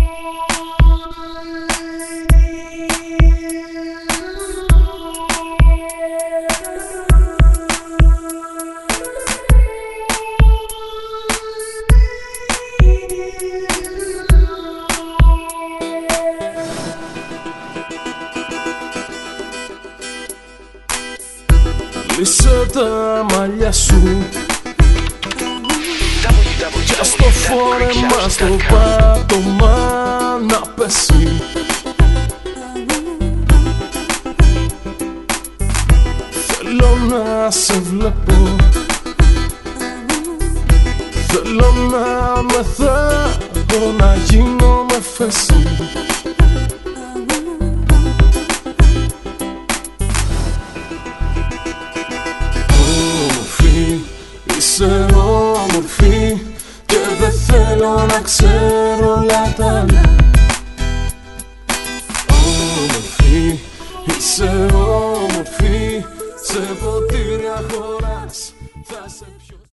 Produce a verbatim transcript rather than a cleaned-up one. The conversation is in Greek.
Λύσε τα μαλλιά σου και στο φόρεμα στο πάτωμα να πέσει. Θέλω να σε βλέπω, θέλω να μεθάω, να γίνω με φέση. Είσαι όμορφη και δεν θέλω να ξέρω όλα τα άλλα. Όμορφη, είσαι όμορφη, σε ποτήρια χωράς, θα σε πιω.